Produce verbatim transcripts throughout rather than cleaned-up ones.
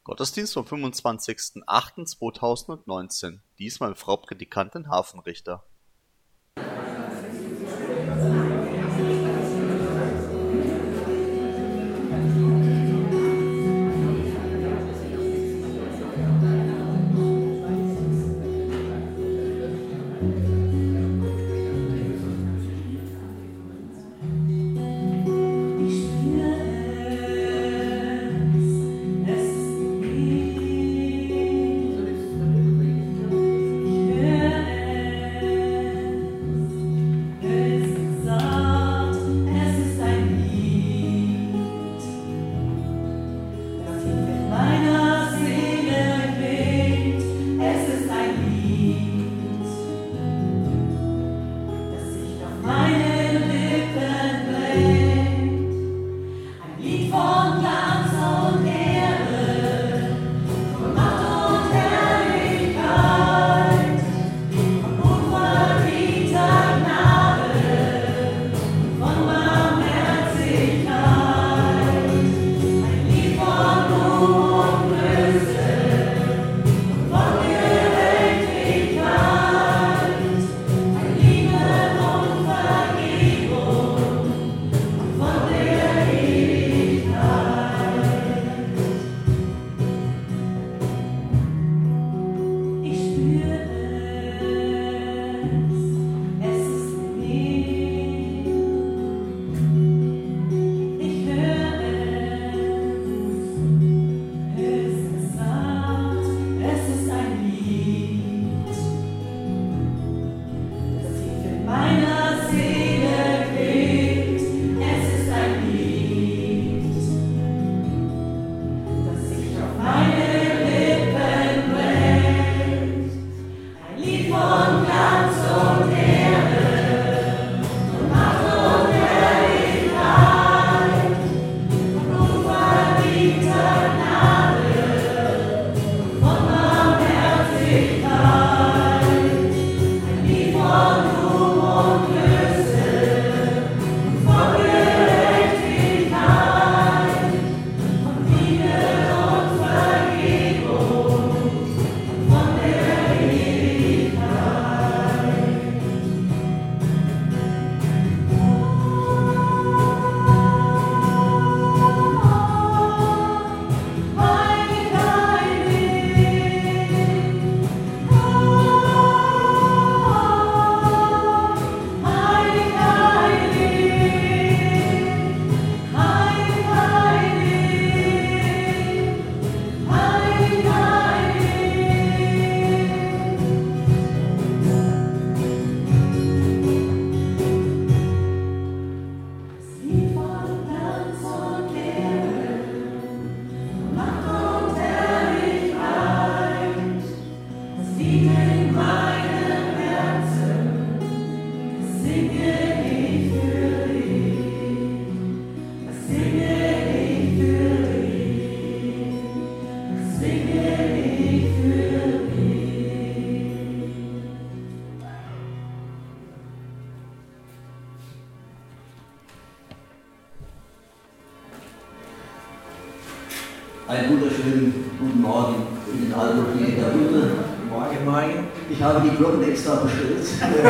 Gottesdienst vom fünfundzwanzigsten achten zweitausendneunzehn. Diesmal Frau Predikantin Hafenrichter. Einen wunderschönen guten Morgen in den Alten hier in der Hütte. Morgen, morgen. Ich habe die Glocken extra bestellt,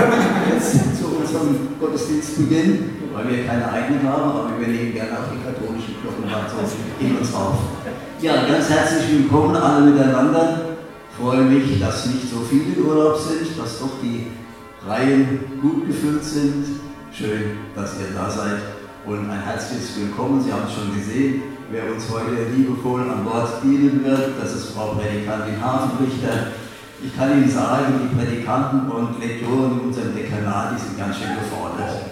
jetzt zu unserem Gottesdienstbeginn, weil wir keine eigenen haben, aber wir nehmen gerne auch die katholischen Glocken mal so in uns auf. Ja, ganz herzlich willkommen alle miteinander. Ich freue mich, dass nicht so viele in Urlaub sind, dass doch die Reihen gut gefüllt sind. Schön, dass ihr da seid und ein herzliches Willkommen. Sie haben es schon gesehen. Wer uns heute liebevoll an Bord dienen wird, das ist Frau Predikantin Hafenrichter. Ich kann Ihnen sagen, die Predikanten und Lektoren in unserem Dekanat, die sind ganz schön gefordert.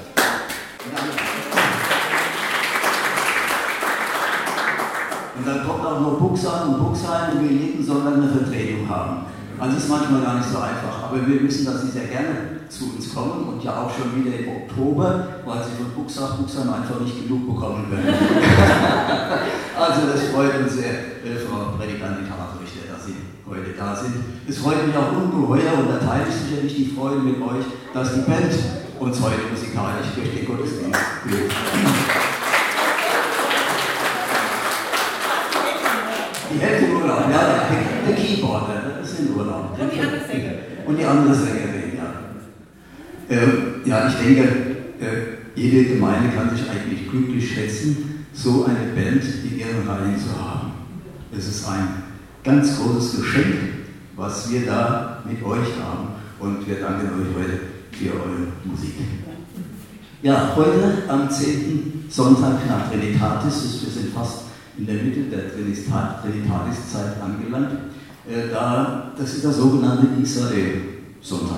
Und dann kommt auch noch Buxheim und Buxheim und wir jeden Sonntag eine Vertretung haben. Also ist manchmal gar nicht so einfach, aber wir wissen, dass Sie sehr gerne zu uns kommen und ja auch schon wieder im Oktober, weil Sie von Buxheim, Buxheim einfach nicht genug bekommen werden. Also das freut uns sehr, äh, Frau Predikantin Hafenrichter, dass Sie heute da sind. Es freut mich auch ungeheuer und da teile ich sicherlich die Freude mit euch, dass die Band uns heute musikalisch durch den Gottesdienst führt. Die Hälfte im Urlaub, ja, der, der Keyboarder, das ist in Urlaub. Und die andere Sängerin. Und die andere Sängerin, ja. Äh, ja, ich denke, äh, jede Gemeinde kann sich eigentlich glücklich schätzen, so eine Band in ihren Reihen zu haben. Es ist ein ganz großes Geschenk, was wir da mit euch haben. Und wir danken euch heute für eure Musik. Ja, heute am zehnten Sonntag nach Trinitatis, wir sind fast in der Mitte der Trinitatis-Zeit angelangt, äh, da, das ist der sogenannte Israel-Sonntag.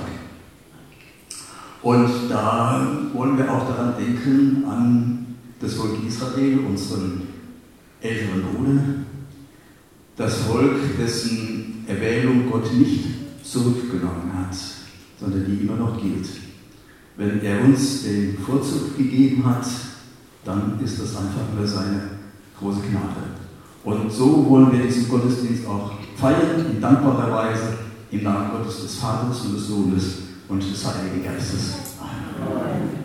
Und da wollen wir auch daran denken, an das Volk Israel, unseren älteren Bruder, das Volk, dessen Erwählung Gott nicht zurückgenommen hat, sondern die immer noch gilt. Wenn er uns den Vorzug gegeben hat, dann ist das einfach nur seine große Gnade. Und so wollen wir diesen Gottesdienst auch feiern, in dankbarer Weise, im Namen Gottes des Vaters und des Sohnes und des Heiligen Geistes. Amen.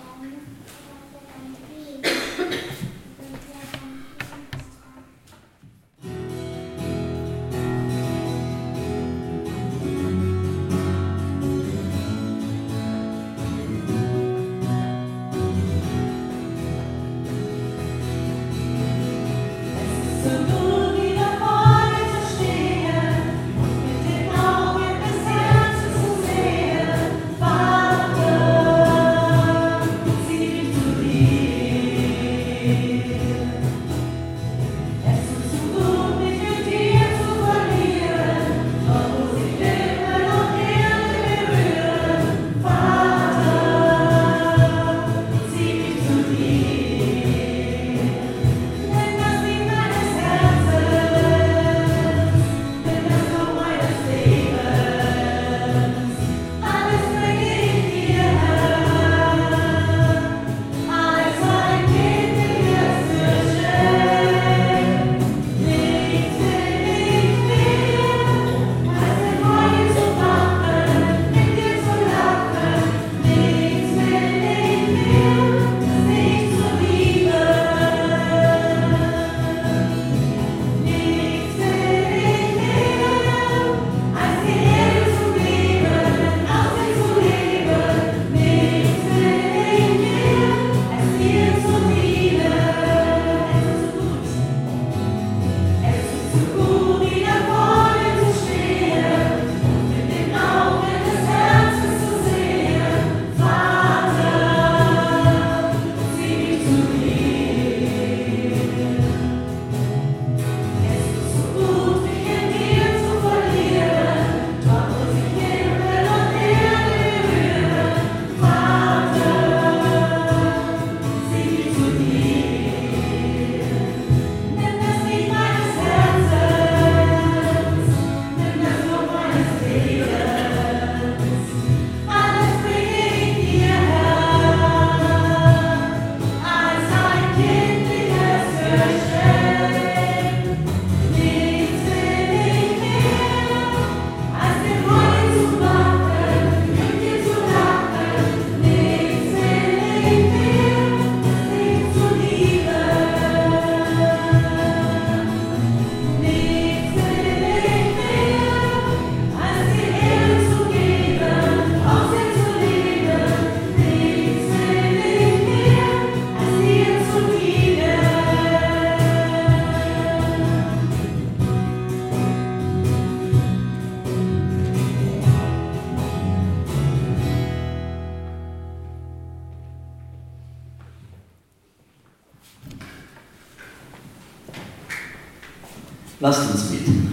Lasst uns beten.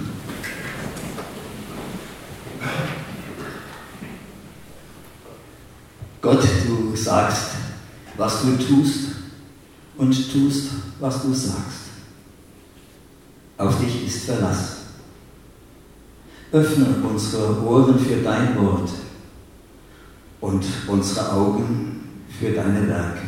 Gott, du sagst, was du tust und tust, was du sagst. Auf dich ist Verlass. Öffne unsere Ohren für dein Wort und unsere Augen für deine Werke.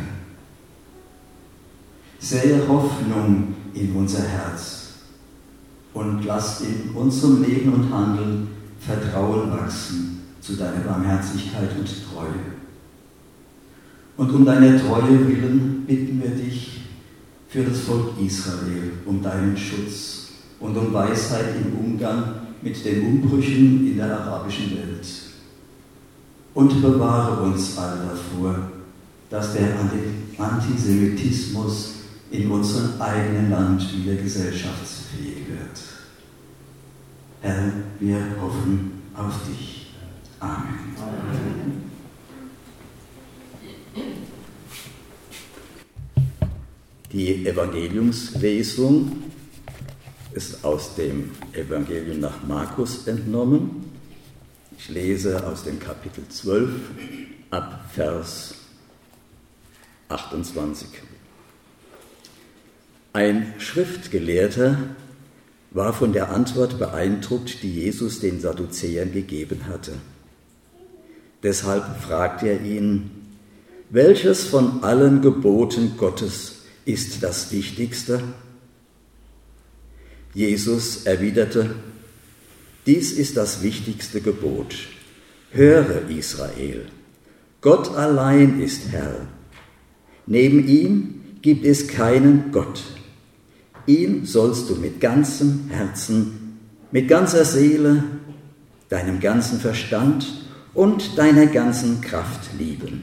Sähe Hoffnung in unser Herz und lass in unserem Leben und Handeln Vertrauen wachsen zu deiner Barmherzigkeit und Treue. Und um deine Treue willen bitten wir dich für das Volk Israel um deinen Schutz und um Weisheit im Umgang mit den Umbrüchen in der arabischen Welt. Und bewahre uns alle davor, dass der Antisemitismus in unserem eigenen Land wieder gesellschaftsfähig wird. Herr, wir hoffen auf dich. Amen. Amen. Die Evangeliumslesung ist aus dem Evangelium nach Markus entnommen. Ich lese aus dem Kapitel zwölf ab Vers achtundzwanzig. Ein Schriftgelehrter war von der Antwort beeindruckt, die Jesus den Sadduzäern gegeben hatte. Deshalb fragte er ihn: Welches von allen Geboten Gottes ist das Wichtigste? Jesus erwiderte: Dies ist das wichtigste Gebot. Höre, Israel, Gott allein ist Herr. Neben ihm gibt es keinen Gott. Ihn sollst du mit ganzem Herzen, mit ganzer Seele, deinem ganzen Verstand und deiner ganzen Kraft lieben.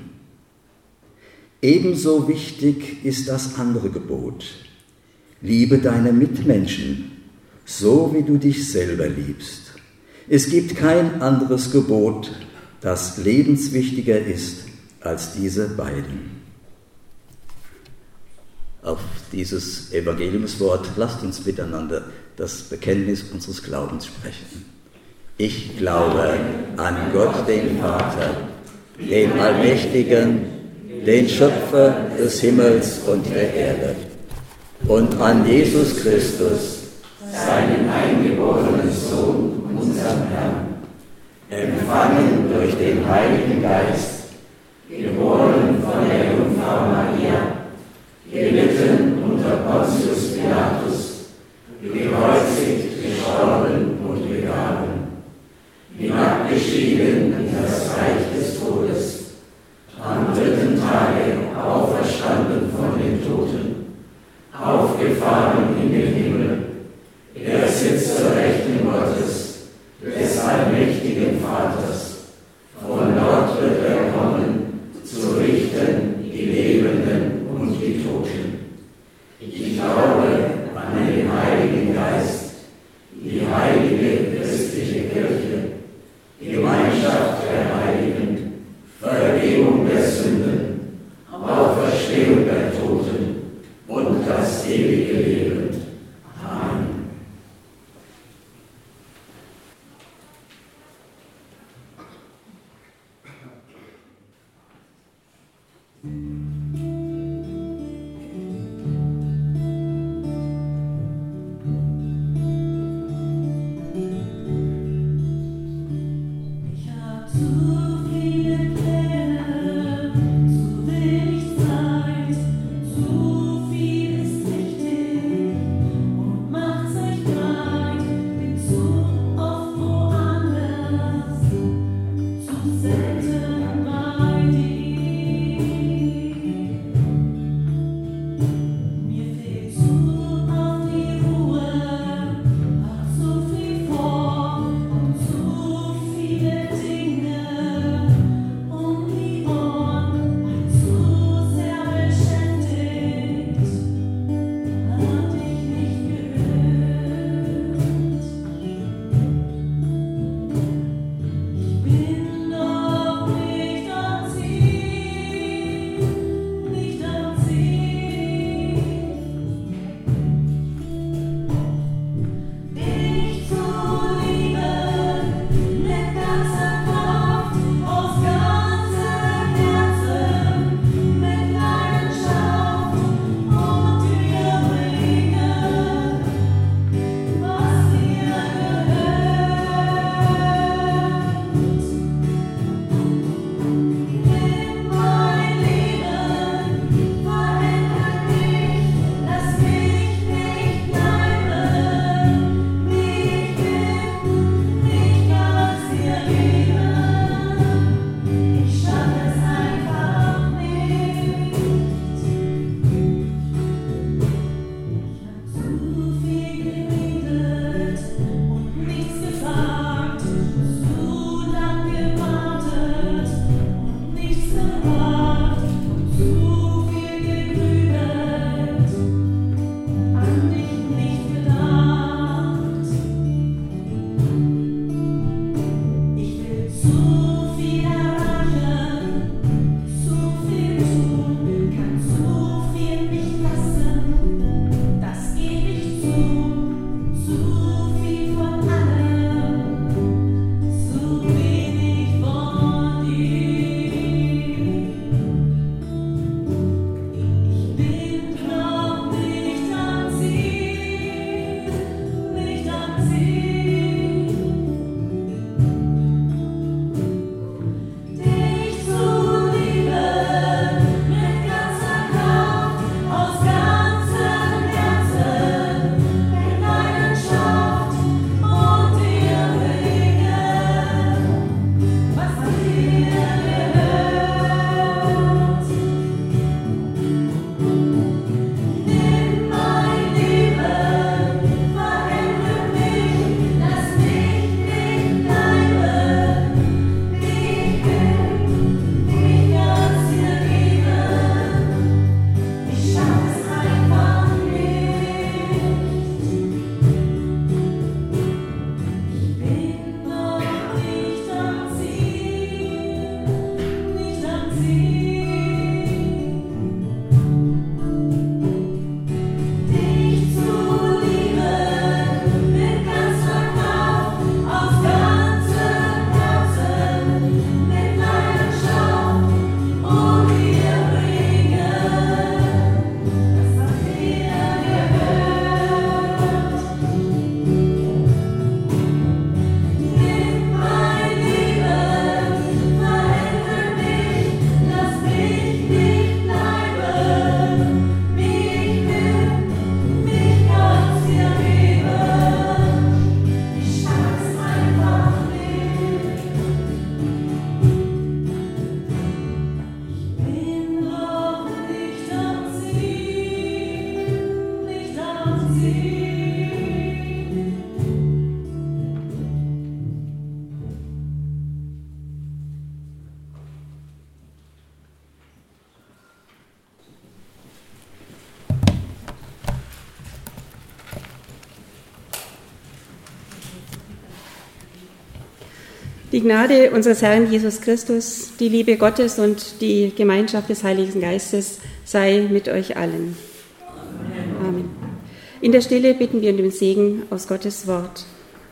Ebenso wichtig ist das andere Gebot: Liebe deine Mitmenschen, so wie du dich selber liebst. Es gibt kein anderes Gebot, das lebenswichtiger ist als diese beiden. Auf dieses Evangeliumswort lasst uns miteinander das Bekenntnis unseres Glaubens sprechen. Ich glaube an Gott, den Vater, den Allmächtigen, den Schöpfer des Himmels und der Erde, und an Jesus Christus, seinen eingeborenen Sohn, unseren Herrn, empfangen durch den Heiligen Geist, geboren von der Jungfrau Maria, gelitten unter Pontius Pilatus, gekreuzigt, gestorben und begraben, hinabgestiegen in das Reich des Todes, am dritten Tage auferstanden von den Toten, aufgefahren in den Himmel. Er sitzt zur Rechten Gottes, des allmächtigen Vaters. Von dort wird er kommen, Die Gnade unseres Herrn Jesus Christus, die Liebe Gottes und die Gemeinschaft des Heiligen Geistes sei mit euch allen. Amen. Amen. In der Stille bitten wir um den Segen aus Gottes Wort.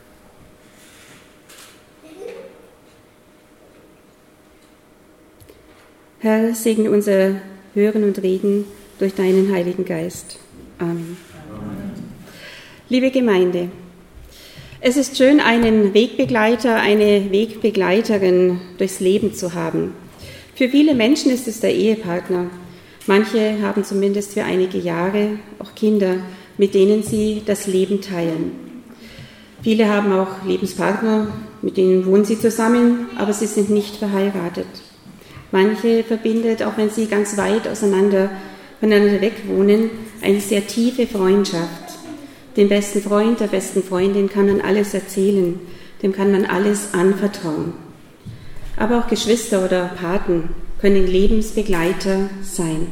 Herr, segne unser Hören und Reden durch deinen Heiligen Geist. Amen. Amen. Liebe Gemeinde, es ist schön, einen Wegbegleiter, eine Wegbegleiterin durchs Leben zu haben. Für viele Menschen ist es der Ehepartner. Manche haben zumindest für einige Jahre auch Kinder, mit denen sie das Leben teilen. Viele haben auch Lebenspartner, mit denen wohnen sie zusammen, aber sie sind nicht verheiratet. Manche verbindet, auch wenn sie ganz weit auseinander voneinander weg wohnen, eine sehr tiefe Freundschaft. Dem besten Freund, der besten Freundin kann man alles erzählen, dem kann man alles anvertrauen. Aber auch Geschwister oder Paten können Lebensbegleiter sein.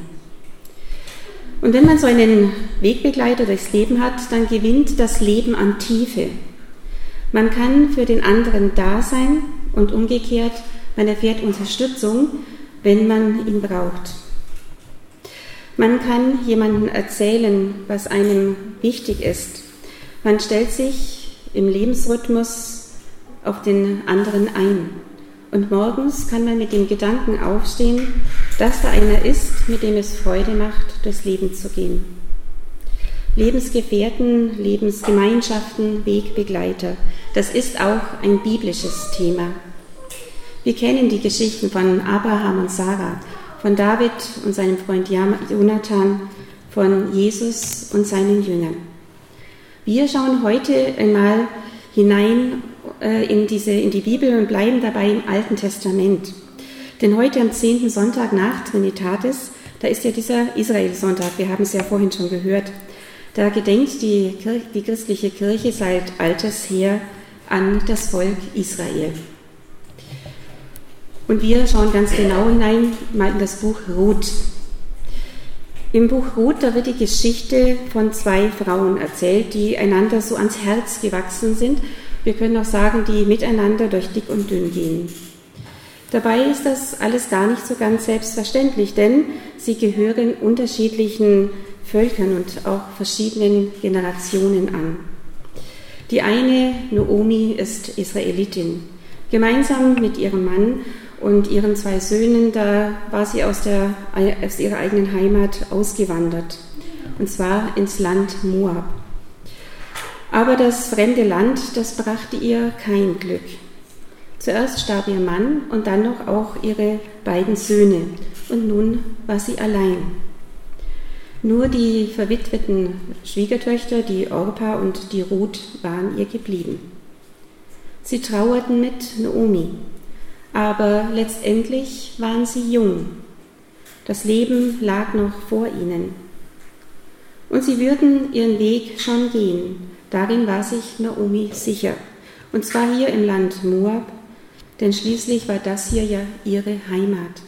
Und wenn man so einen Wegbegleiter durchs Leben hat, dann gewinnt das Leben an Tiefe. Man kann für den anderen da sein und umgekehrt, man erfährt Unterstützung, wenn man ihn braucht. Man kann jemandem erzählen, was einem wichtig ist. Man stellt sich im Lebensrhythmus auf den anderen ein. Und morgens kann man mit dem Gedanken aufstehen, dass da einer ist, mit dem es Freude macht, durchs Leben zu gehen. Lebensgefährten, Lebensgemeinschaften, Wegbegleiter, das ist auch ein biblisches Thema. Wir kennen die Geschichten von Abraham und Sarah, von David und seinem Freund Jonathan, von Jesus und seinen Jüngern. Wir schauen heute einmal hinein äh, in, diese, in die Bibel und bleiben dabei im Alten Testament. Denn heute am zehnten Sonntag nach Trinitatis, da ist ja dieser Israel-Sonntag, wir haben es ja vorhin schon gehört, da gedenkt die, Kirche, die christliche Kirche seit alters her an das Volk Israel. Und wir schauen ganz genau hinein, mal in das Buch Ruth. Im Buch Ruth, da wird die Geschichte von zwei Frauen erzählt, die einander so ans Herz gewachsen sind. Wir können auch sagen, die miteinander durch dick und dünn gehen. Dabei ist das alles gar nicht so ganz selbstverständlich, denn sie gehören unterschiedlichen Völkern und auch verschiedenen Generationen an. Die eine, Naomi, ist Israelitin. Gemeinsam mit ihrem Mann und ihren zwei Söhnen, da war sie aus, der, aus ihrer eigenen Heimat ausgewandert, und zwar ins Land Moab. Aber das fremde Land, das brachte ihr kein Glück. Zuerst starb ihr Mann und dann noch auch ihre beiden Söhne, und nun war sie allein. Nur die verwitweten Schwiegertöchter, die Orpa und die Ruth, waren ihr geblieben. Sie trauerten mit Naomi. Aber letztendlich waren sie jung. Das Leben lag noch vor ihnen. Und sie würden ihren Weg schon gehen. Darin war sich Naomi sicher. Und zwar hier im Land Moab, denn schließlich war das hier ja ihre Heimat.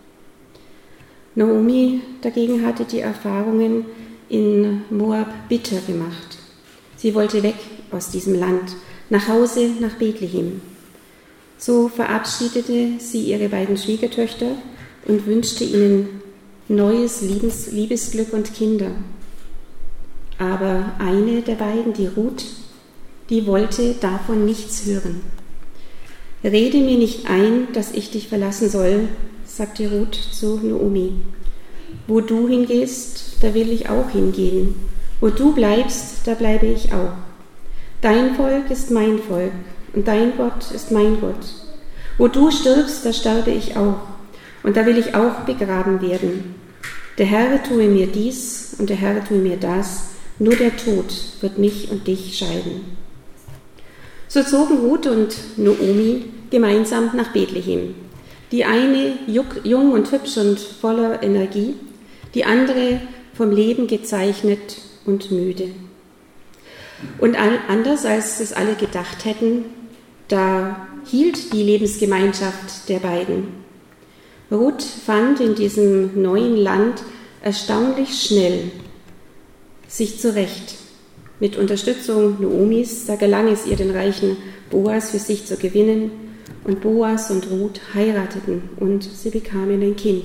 Naomi dagegen hatte die Erfahrungen in Moab bitter gemacht. Sie wollte weg aus diesem Land, nach Hause nach Bethlehem. So verabschiedete sie ihre beiden Schwiegertöchter und wünschte ihnen neues Liebes, Liebesglück und Kinder. Aber eine der beiden, die Ruth, die wollte davon nichts hören. Rede mir nicht ein, dass ich dich verlassen soll, sagte Ruth zu Naomi. Wo du hingehst, da will ich auch hingehen. Wo du bleibst, da bleibe ich auch. Dein Volk ist mein Volk und dein Gott ist mein Gott. Wo du stirbst, da sterbe ich auch, und da will ich auch begraben werden. Der Herr tue mir dies und der Herr tue mir das, nur der Tod wird mich und dich scheiden. So zogen Ruth und Naomi gemeinsam nach Bethlehem. Die eine jung und hübsch und voller Energie, die andere vom Leben gezeichnet und müde. Und anders als es alle gedacht hätten, da hielt die Lebensgemeinschaft der beiden. Ruth fand in diesem neuen Land erstaunlich schnell sich zurecht. Mit Unterstützung Naomis, da gelang es ihr, den reichen Boas für sich zu gewinnen, Und Boas und Ruth heirateten und sie bekamen ein Kind.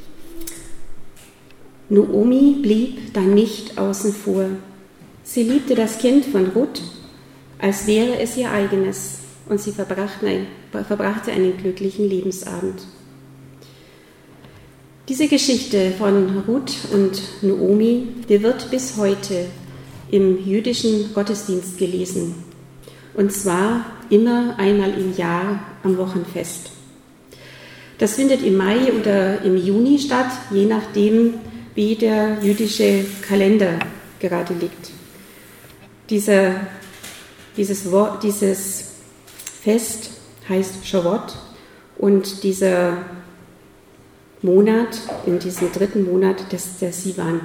Naomi blieb dann nicht außen vor. Sie liebte das Kind von Ruth, als wäre es ihr eigenes, und sie verbrachte, ein, verbrachte einen glücklichen Lebensabend. Diese Geschichte von Ruth und Naomi, die wird bis heute im jüdischen Gottesdienst gelesen, und zwar immer einmal im Jahr am Wochenfest. Das findet im Mai oder im Juni statt, je nachdem, wie der jüdische Kalender gerade liegt. Dieser, dieses, dieses Fest heißt Shavuot, und dieser Monat, in diesem dritten Monat, das ist der Sivan.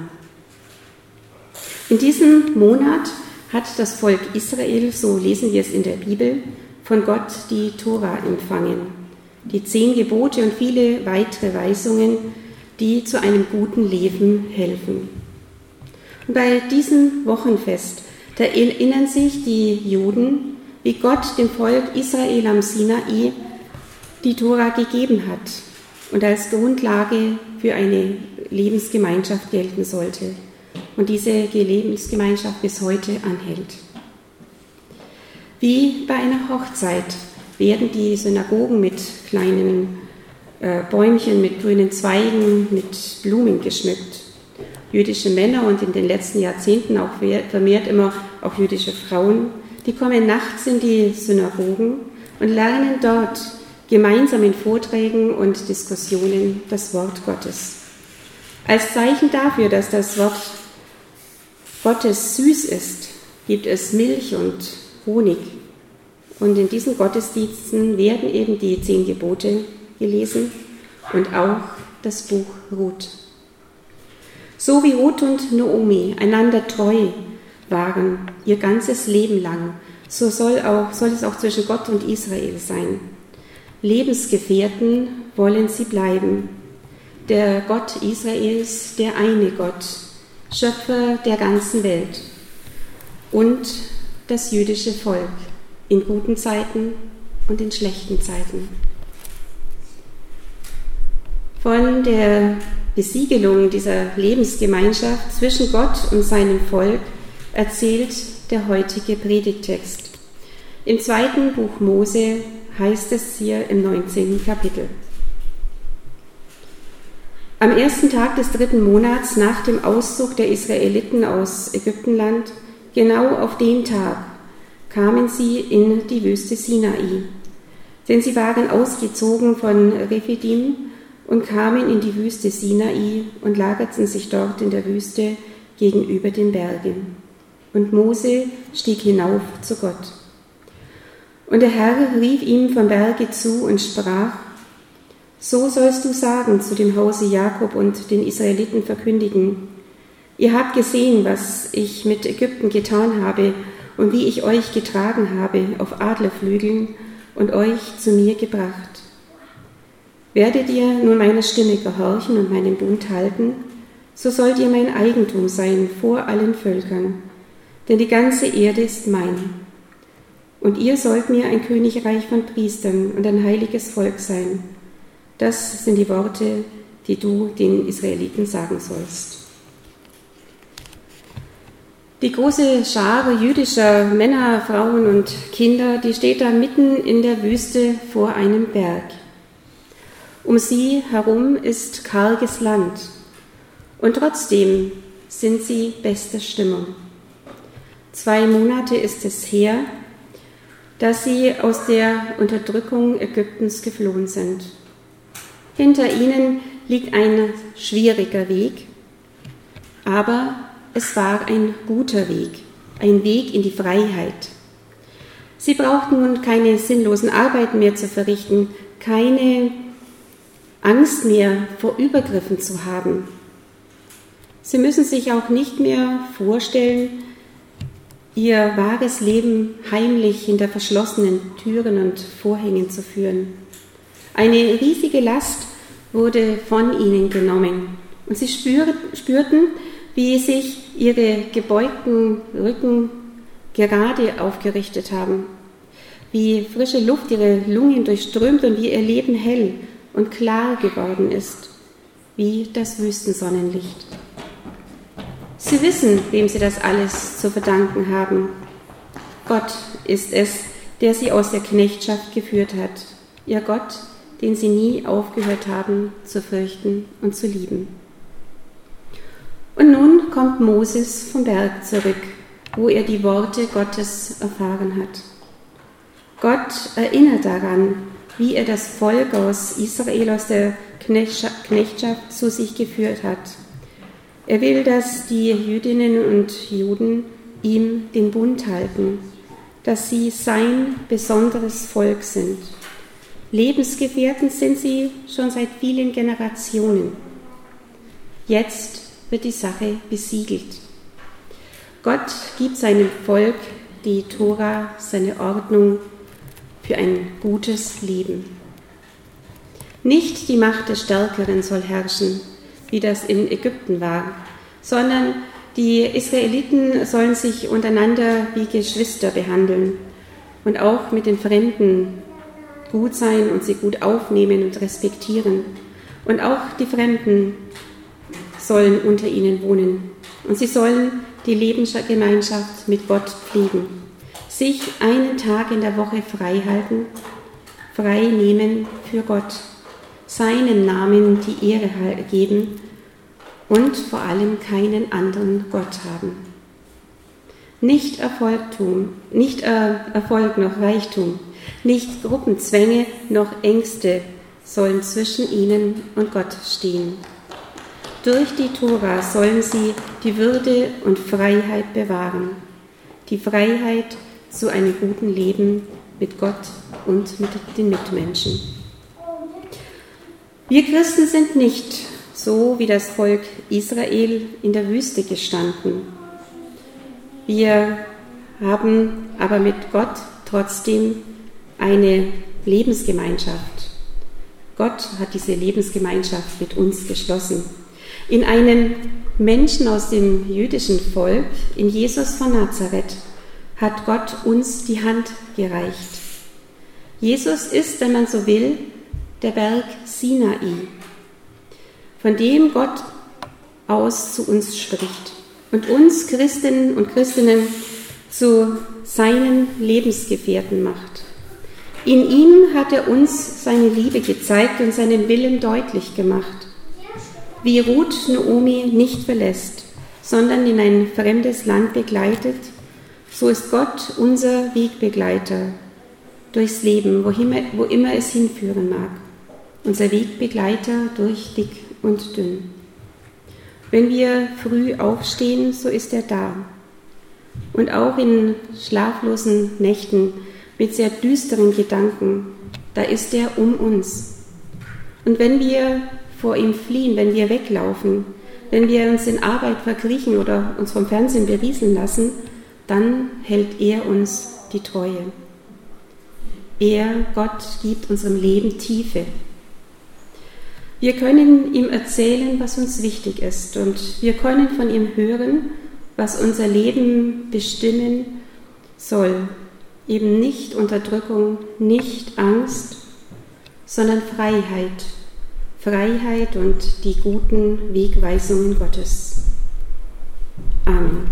In diesem Monat hat das Volk Israel, so lesen wir es in der Bibel, von Gott die Tora empfangen, die zehn Gebote und viele weitere Weisungen, die zu einem guten Leben helfen. Und bei diesem Wochenfest, da erinnern sich die Juden, wie Gott dem Volk Israel am Sinai die Tora gegeben hat und als Grundlage für eine Lebensgemeinschaft gelten sollte und diese Lebensgemeinschaft bis heute anhält. Wie bei einer Hochzeit werden die Synagogen mit kleinen äh, Bäumchen, mit grünen Zweigen, mit Blumen geschmückt. Jüdische Männer und in den letzten Jahrzehnten auch vermehrt immer auch jüdische Frauen, die kommen nachts in die Synagogen und lernen dort gemeinsam in Vorträgen und Diskussionen das Wort Gottes. Als Zeichen dafür, dass das Wort Gottes süß ist, gibt es Milch und Honig. Und in diesen Gottesdiensten werden eben die zehn Gebote gelesen und auch das Buch Ruth. So wie Ruth und Naomi einander treu waren, ihr ganzes Leben lang, so soll, auch, soll es auch zwischen Gott und Israel sein. Lebensgefährten wollen sie bleiben. Der Gott Israels, der eine Gott, Schöpfer der ganzen Welt, und das jüdische Volk in guten Zeiten und in schlechten Zeiten. Von der Besiegelung dieser Lebensgemeinschaft zwischen Gott und seinem Volk erzählt der heutige Predigttext. Im zweiten Buch Mose heißt es hier im neunzehnten Kapitel. Am ersten Tag des dritten Monats nach dem Auszug der Israeliten aus Ägyptenland, genau auf den Tag, kamen sie in die Wüste Sinai. Denn sie waren ausgezogen von Rephidim und kamen in die Wüste Sinai und lagerten sich dort in der Wüste gegenüber den Bergen. Und Mose stieg hinauf zu Gott. Und der Herr rief ihm vom Berge zu und sprach: So sollst du sagen zu dem Hause Jakob und den Israeliten verkündigen: Ihr habt gesehen, was ich mit Ägypten getan habe und wie ich euch getragen habe auf Adlerflügeln und euch zu mir gebracht. Werdet ihr nun meiner Stimme gehorchen und meinen Bund halten, so sollt ihr mein Eigentum sein vor allen Völkern, denn die ganze Erde ist mein. Und ihr sollt mir ein Königreich von Priestern und ein heiliges Volk sein. Das sind die Worte, die du den Israeliten sagen sollst. Die große Schar jüdischer Männer, Frauen und Kinder, die steht da mitten in der Wüste vor einem Berg. Um sie herum ist karges Land und trotzdem sind sie bester Stimmung. Zwei Monate ist es her, dass sie aus der Unterdrückung Ägyptens geflohen sind. Hinter ihnen liegt ein schwieriger Weg, aber es war ein guter Weg, ein Weg in die Freiheit. Sie brauchten nun keine sinnlosen Arbeiten mehr zu verrichten, keine Angst mehr vor Übergriffen zu haben. Sie müssen sich auch nicht mehr vorstellen, ihr wahres Leben heimlich hinter verschlossenen Türen und Vorhängen zu führen. Eine riesige Last wurde von ihnen genommen und sie spürten, wie sich ihre gebeugten Rücken gerade aufgerichtet haben, wie frische Luft ihre Lungen durchströmt und wie ihr Leben hell und klar geworden ist, wie das Wüstensonnenlicht. Sie wissen, wem sie das alles zu verdanken haben. Gott ist es, der sie aus der Knechtschaft geführt hat, ihr Gott, den sie nie aufgehört haben zu fürchten und zu lieben. Und nun kommt Moses vom Berg zurück, wo er die Worte Gottes erfahren hat. Gott erinnert daran, wie er das Volk aus Israel aus der Knechtschaft zu sich geführt hat. Er will, dass die Jüdinnen und Juden ihm den Bund halten, dass sie sein besonderes Volk sind. Lebensgefährten sind sie schon seit vielen Generationen. Jetzt wird die Sache besiegelt. Gott gibt seinem Volk die Tora, seine Ordnung für ein gutes Leben. Nicht die Macht des Stärkeren soll herrschen, wie das in Ägypten war, sondern die Israeliten sollen sich untereinander wie Geschwister behandeln und auch mit den Fremden gut sein und sie gut aufnehmen und respektieren. Und auch die Fremden sollen unter ihnen wohnen. Und sie sollen die Lebensgemeinschaft mit Gott pflegen, sich einen Tag in der Woche frei halten, frei nehmen für Gott, seinen Namen die Ehre geben und vor allem keinen anderen Gott haben. Nicht Erfolgtum, nicht Erfolg noch Reichtum, nicht Gruppenzwänge noch Ängste sollen zwischen ihnen und Gott stehen. Durch die Tora sollen sie die Würde und Freiheit bewahren, die Freiheit zu einem guten Leben mit Gott und mit den Mitmenschen. Wir Christen sind nicht so wie das Volk Israel in der Wüste gestanden. Wir haben aber mit Gott trotzdem eine Lebensgemeinschaft. Gott hat diese Lebensgemeinschaft mit uns geschlossen. In einen Menschen aus dem jüdischen Volk, in Jesus von Nazareth, hat Gott uns die Hand gereicht. Jesus ist, wenn man so will, der Berg Sinai, von dem Gott aus zu uns spricht und uns Christinnen und Christinnen zu seinen Lebensgefährten macht. In ihm hat er uns seine Liebe gezeigt und seinen Willen deutlich gemacht. Wie Ruth Naomi nicht verlässt, sondern in ein fremdes Land begleitet, so ist Gott unser Wegbegleiter durchs Leben, wohin, wo immer es hinführen mag. Unser Wegbegleiter durch dick und dünn. Wenn wir früh aufstehen, so ist er da. Und auch in schlaflosen Nächten mit sehr düsteren Gedanken, da ist er um uns. Und wenn wir vor ihm fliehen, wenn wir weglaufen, wenn wir uns in Arbeit verkriechen oder uns vom Fernsehen berieseln lassen, dann hält er uns die Treue. Er, Gott, gibt unserem Leben Tiefe. Wir können ihm erzählen, was uns wichtig ist, und wir können von ihm hören, was unser Leben bestimmen soll. Eben nicht Unterdrückung, nicht Angst, sondern Freiheit. Freiheit und die guten Wegweisungen Gottes. Amen.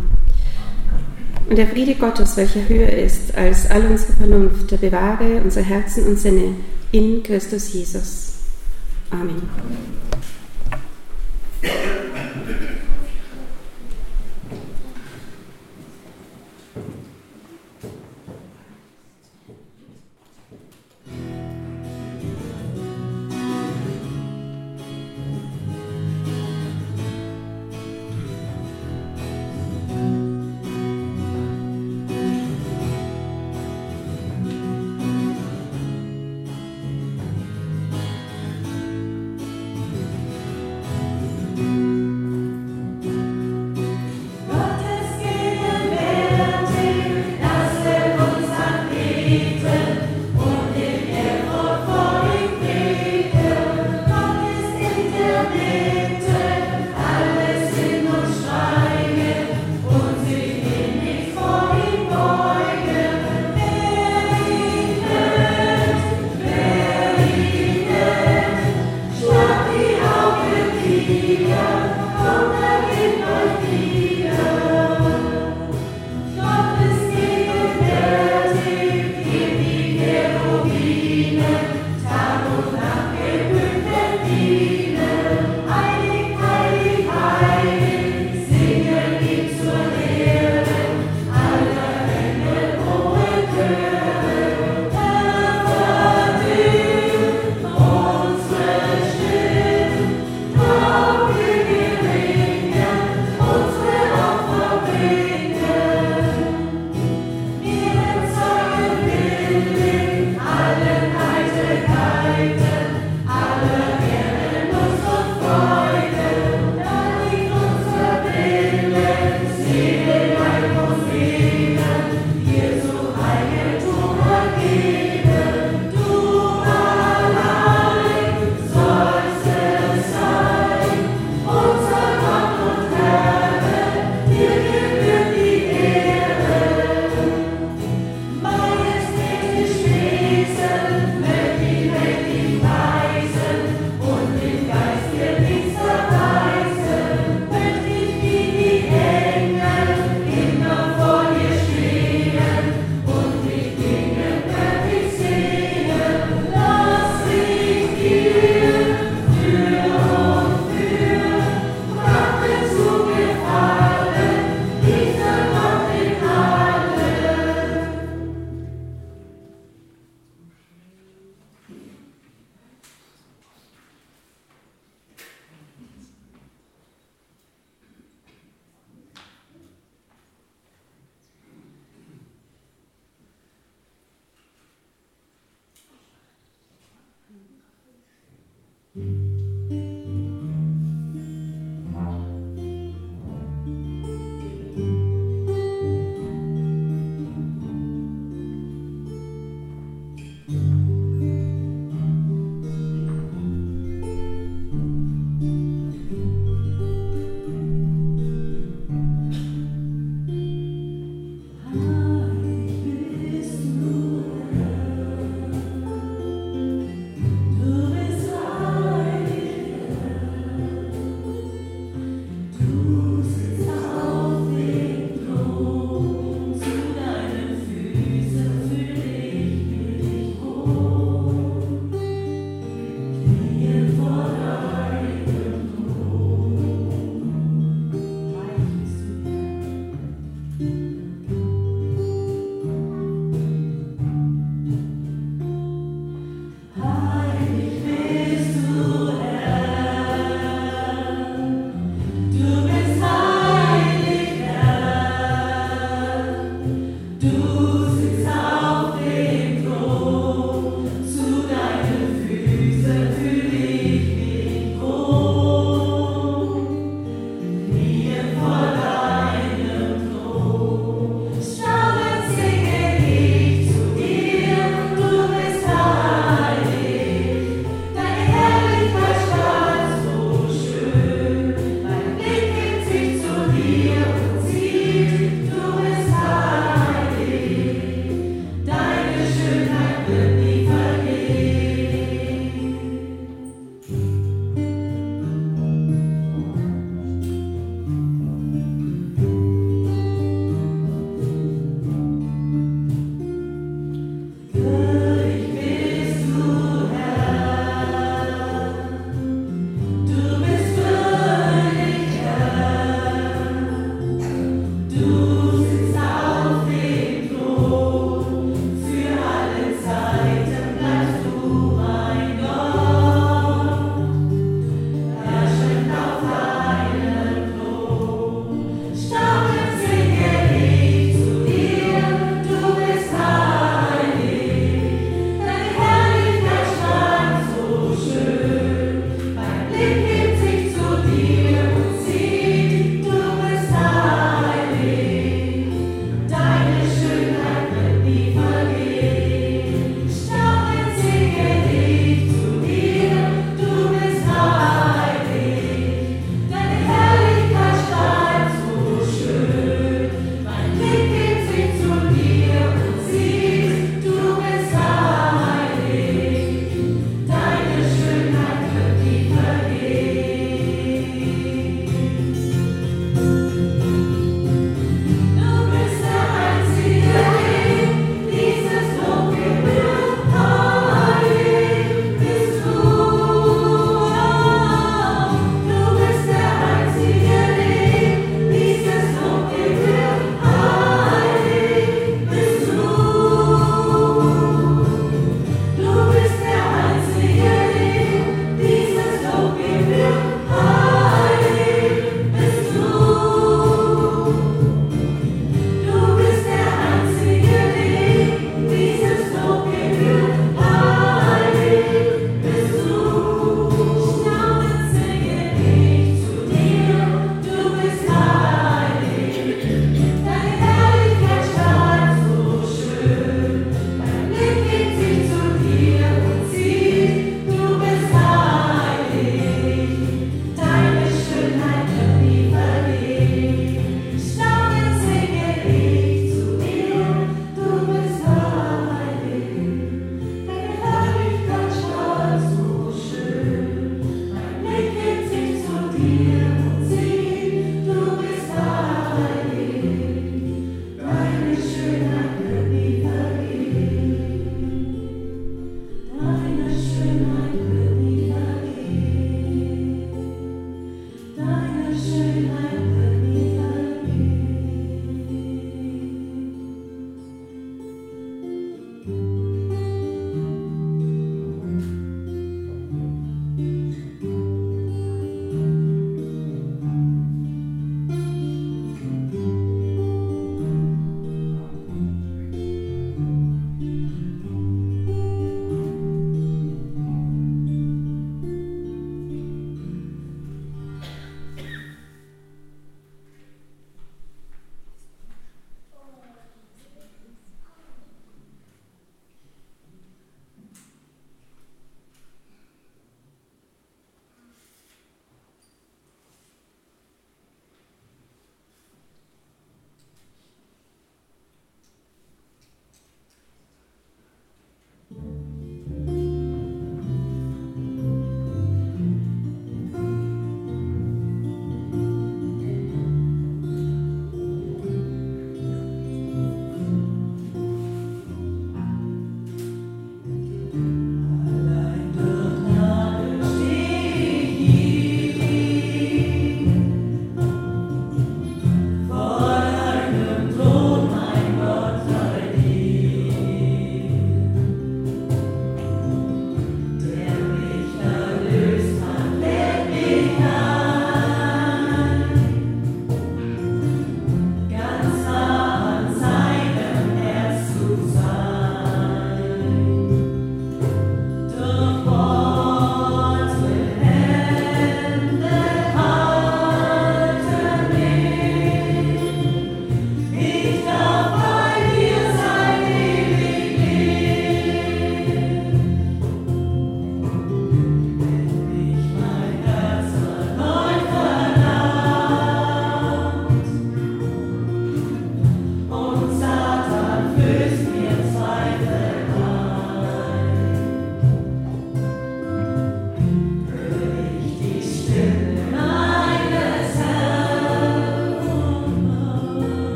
Und der Friede Gottes, welcher höher ist als all unsere Vernunft, der bewahre unser Herzen und Sinne in Christus Jesus. Amen.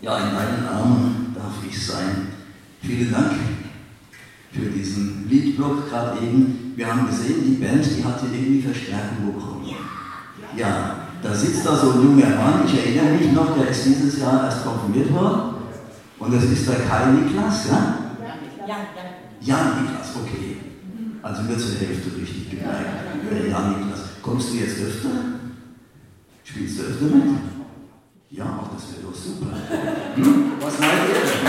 Ja, in deinen Armen darf ich sein. Vielen Dank für diesen Liedblock gerade eben. Wir haben gesehen, die Band, die hat hier irgendwie Verstärkung bekommen. Ja, da sitzt da so ein junger Mann, ich erinnere mich noch, der ist dieses Jahr erst konfirmiert worden. Und das ist der Kai Niklas, ja? Ja, ja, Niklas, okay. Also nur zur Hälfte richtig gemerkt. Ja, Niklas. Kommst du jetzt öfter? Spielst du öfter mit? Ja, auch das wäre doch super. Hm? Was meint ihr denn?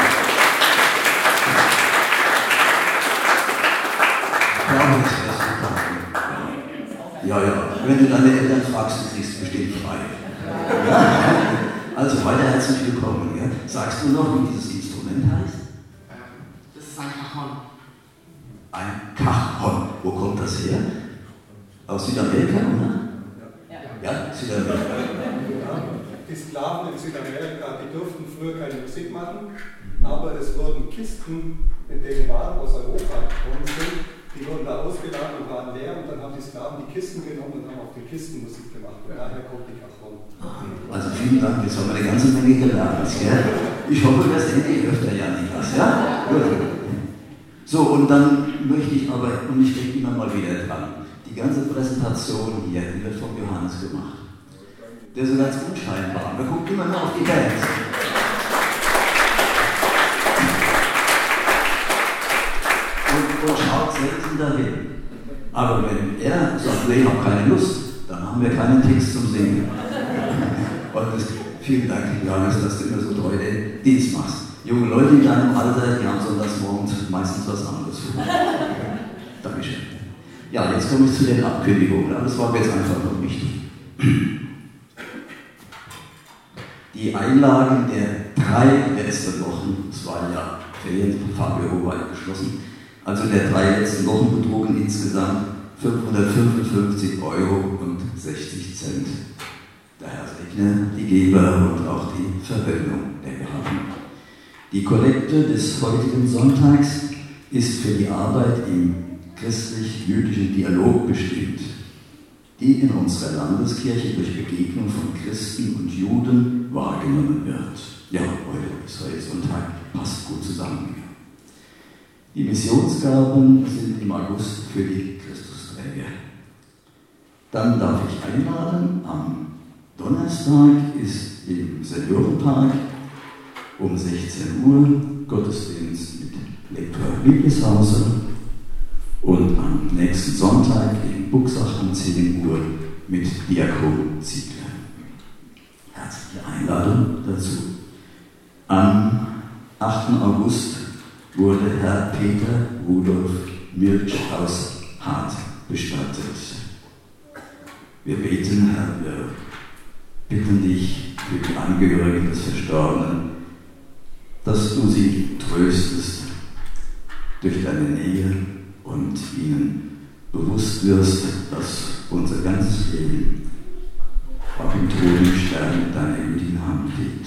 Ja, das wäre super. Ja, ja. Wenn du deine Eltern fragst, du kriegst bestimmt frei. Ja? Also weiter herzlich willkommen. Ja? Sagst du noch, wie dieses Instrument heißt? Das ist ein Cajon. Ein Cajon. Wo kommt das her? Aus Südamerika, oder? Ja, ja Südamerika. Ja, die Sklaven in Südamerika, die durften früher keine Musik machen, aber es wurden Kisten, in denen Waren aus Europa gekommen sind, die wurden da ausgeladen und waren leer und dann haben die Sklaven die Kisten genommen und haben auf den Kisten Musik gemacht. Und daher kommt die Cajon. Also vielen Dank, jetzt haben wir eine ganze Menge gelernt. Gell? Ich hoffe, wir sehen die öfter, ja, Niklas, ja? Gut. So, und dann möchte ich aber, und ich denke immer mal wieder dran, die ganze Präsentation hier, die wird von Johannes gemacht. Der ist so ganz unscheinbar. Wir gucken immer nur auf die Band. Und, und schaut selten dahin. Aber wenn er sagt, nee, ich habe keine Lust, dann haben wir keinen Text zum Singen. Und das, vielen Dank, Johannes, dass du immer so treu den Dienst machst. Junge Leute in deinem Alter, die haben sonntags morgens meistens was anderes vor. Dankeschön. Ja, jetzt komme ich zu den Abkündigungen, aber das war mir jetzt einfach noch wichtig. Die Einlagen der drei letzten Wochen, es waren ja Ferien, Fabio war geschlossen, also der drei letzten Wochen betrugen insgesamt fünfhundertfünfundfünfzig Euro und sechzig Cent. Der Herr segne die Geber und auch die Verwendung der Gaben. Die Kollekte des heutigen Sonntags ist für die Arbeit im christlich-jüdischen Dialog bestimmt, die in unserer Landeskirche durch Begegnung von Christen und Juden wahrgenommen wird. Ja, heute Israel-Sonntag passt gut zusammen. Die Missionsgaben sind im August für die Christusträger. Dann darf ich einladen, am Donnerstag ist im Seniorenpark um sechzehn Uhr Gottesdienst mit Lektor Lieblingshauser und am nächsten Sonntag in Buxach um zehn Uhr mit Diakon Ziegler. Herzliche Einladung dazu. Am achten August wurde Herr Peter Rudolf Milch aus Hart bestattet. Wir beten, Herr, wir bitten dich für die Angehörigen des Verstorbenen, dass du sie tröstest durch deine Nähe und ihnen bewusst wirst, dass unser ganzes Leben auch im Totenstern in deiner gütigen Hand liegt.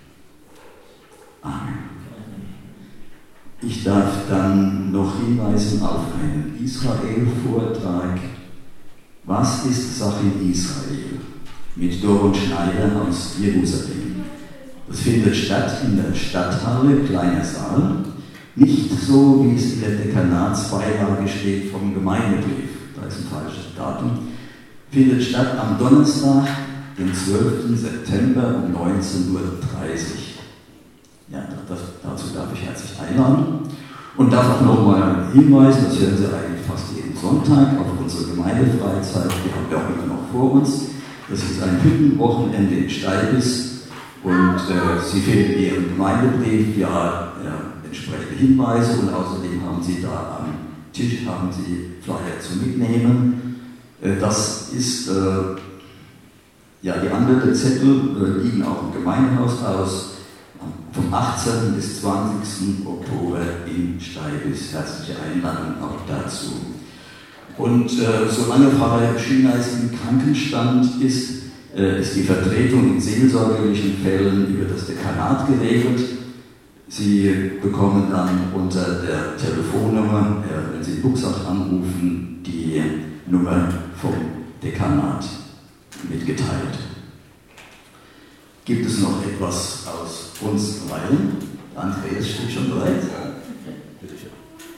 Amen. Ich darf dann noch hinweisen auf einen Israel-Vortrag. Was ist Sache in Israel? Mit Doron Schneider aus Jerusalem. Das findet statt in der Stadthalle, kleiner Saal. Nicht so, wie es in der Dekanatsbeilage steht vom Gemeindebrief. Da ist ein falsches Datum. Findet statt am Donnerstag, den zwölften September um neunzehn Uhr dreißig. Ja, das, dazu darf ich herzlich einladen. Und darf auch nochmal hinweisen, das hören Sie eigentlich fast jeden Sonntag auf unsere Gemeindefreizeit, die haben wir auch immer noch vor uns. Das ist ein Hüttenwochenende in Steibis und äh, Sie finden in Ihrem Gemeindebrief ja, ja entsprechende Hinweise und außerdem haben Sie da am Tisch haben Sie Flyer zu mitnehmen. Äh, das ist, äh, ja, die anderen Zettel äh, liegen auch im Gemeindehaus aus. Vom achtzehnten bis zwanzigsten Oktober in Steibis. Herzliche Einladung auch dazu. Und äh, solange Pfarrer Schienais im Krankenstand ist, äh, ist die Vertretung in seelsorgerlichen Fällen über das Dekanat geregelt. Sie bekommen dann unter der Telefonnummer, äh, wenn Sie in Buxach anrufen, die Nummer vom Dekanat mitgeteilt. Gibt es noch etwas aus uns Reihen? Andreas steht schon bereit. Bitte schön.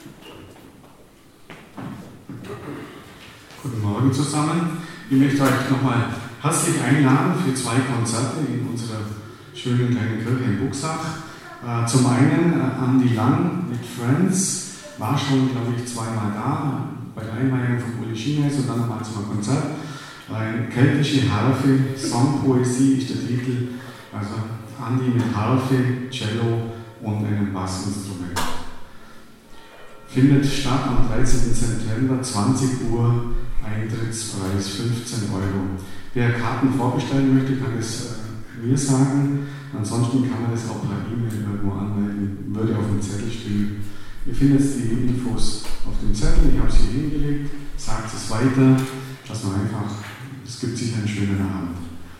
Guten Morgen zusammen. Ich möchte euch nochmal herzlich einladen für zwei Konzerte in unserer schönen kleinen Kirche in Buxach. Äh, zum einen äh, Andi Lang mit Friends, war schon, glaube ich, zweimal da, bei der Einweihung von Uli Schines und dann nochmal zum Konzert. Eine keltische Harfe, Songpoesie ist der Titel, also Andi mit Harfe, Cello und einem Bassinstrument. Findet statt am dreizehnten September, zwanzig Uhr, Eintrittspreis fünfzehn Euro. Wer Karten vorbestellen möchte, kann es äh, mir sagen. Ansonsten kann man das auch per E-Mail irgendwo anmelden, würde auf dem Zettel stehen. Ihr findet die Infos auf dem Zettel, ich habe sie hier hingelegt, sagt es weiter, dass man einfach, es gibt sicher einen schönen Abend.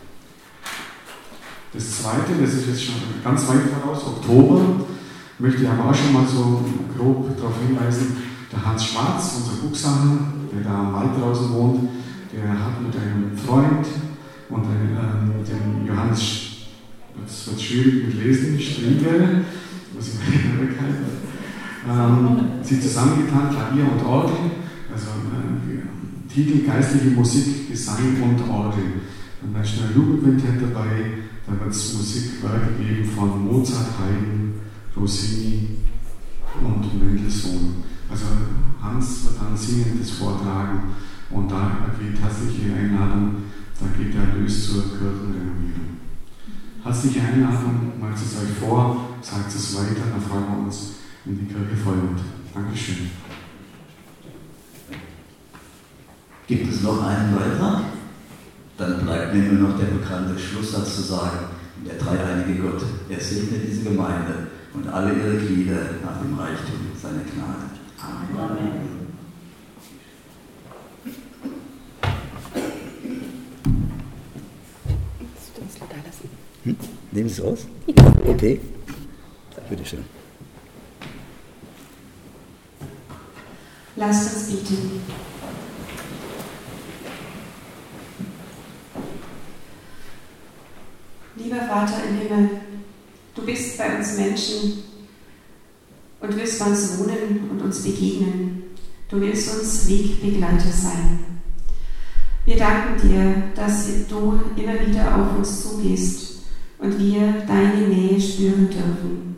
Das zweite, das ist jetzt schon ganz weit voraus, Oktober, möchte ich aber auch schon mal so grob darauf hinweisen, der Hans Schwarz, unser Buchsacher, der da am Wald draußen wohnt, der hat mit einem Freund und einem, ähm, dem Johannes, das wird schwierig mit Lesen, Striegel, muss ich mal weghalten, ähm, sie zusammengetan, Klavier und Orgel, also äh, Titel Geistliche Musik, Gesang und Orgel. Und da ist ein Lugenquintett dabei, da wird es Musikwerke geben von Mozart, Haydn, Rossini und Mendelssohn. Also Hans wird dann singendes vortragen und da geht herzliche Einladung, da geht der Erlös zur Kirchenrenovierung. Herzliche Einladung, macht es euch vor, sagt es weiter, dann freuen wir uns, wenn die Kirche voll wird. Dankeschön. Gibt es noch einen Beitrag? Dann bleibt mir nur noch der bekannte Schlusssatz zu sagen, der dreieinige Gott, er segne diese Gemeinde und alle ihre Glieder nach dem Reichtum seiner Gnade. Amen. Amen. Hm? Nehmen Sie es raus? Okay. Bitte schön. Lasst uns beten. Lieber Vater im Himmel, du bist bei uns Menschen und willst bei uns wohnen und uns begegnen. Du willst uns Wegbegleiter sein. Wir danken dir, dass du immer wieder auf uns zugehst und wir deine Nähe spüren dürfen.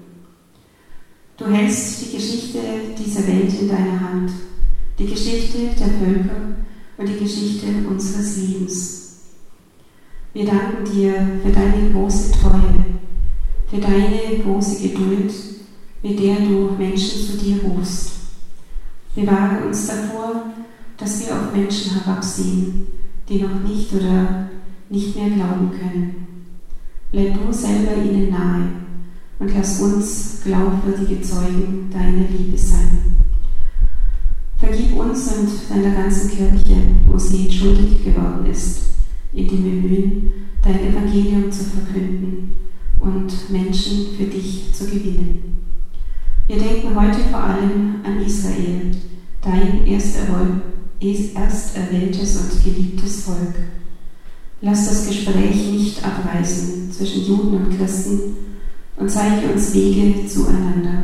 Du hältst die Geschichte dieser Welt in deiner Hand, die Geschichte der Völker und die Geschichte unseres Lebens. Wir danken dir für deine große Treue, für deine große Geduld, mit der du Menschen zu dir rufst. Bewahre uns davor, dass wir auf Menschen herabsehen, die noch nicht oder nicht mehr glauben können. Bleib du selber ihnen nahe und lass uns glaubwürdige Zeugen deiner Liebe sein. Vergib uns und deiner ganzen Kirche, wo sie schuldig geworden ist, in dem Bemühen, dein Evangelium zu verkünden und Menschen für dich zu gewinnen. Wir denken heute vor allem an Israel, dein ersterwähltes und geliebtes Volk. Lass das Gespräch nicht abreißen zwischen Juden und Christen und zeige uns Wege zueinander.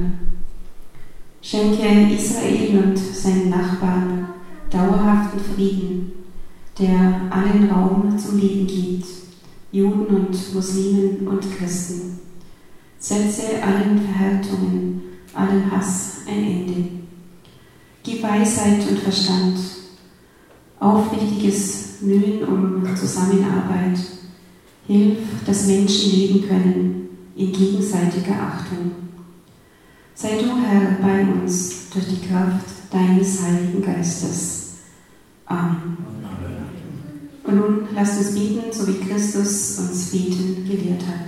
Schenke Israel und seinen Nachbarn dauerhaften Frieden, der allen Raum zum Leben gibt, Juden und Muslimen und Christen. Setze allen Verhärtungen, allen Hass ein Ende. Gib Weisheit und Verstand, aufrichtiges Mühen um Zusammenarbeit. Hilf, dass Menschen leben können in gegenseitiger Achtung. Sei du, Herr, bei uns durch die Kraft deines Heiligen Geistes. Amen. Und nun lasst uns beten, so wie Christus uns beten gelehrt hat.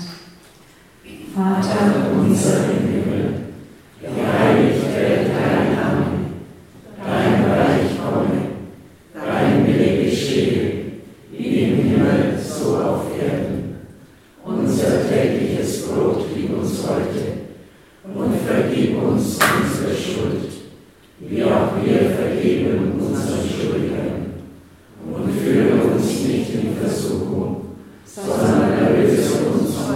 Vater unser im Himmel, geheiligt werde dein Name, dein Reich komme, dein Wille geschehe, wie im Himmel, so auf Erden. Unser tägliches Brot gib uns heute und vergib uns unsere Schuld, wie auch wir vergeben unseren Schuldigern. Und führe uns nicht in Versuchung, sondern erlöse uns von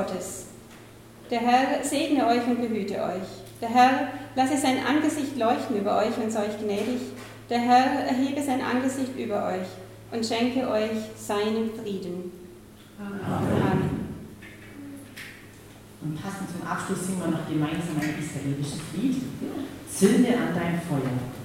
Gottes. Der Herr segne euch und behüte euch. Der Herr lasse sein Angesicht leuchten über euch und sei euch gnädig. Der Herr erhebe sein Angesicht über euch und schenke euch seinen Frieden. Amen. Amen. Und passend zum Abschluss singen wir noch gemeinsam ein israelisches Lied. Zünde an dein Feuer.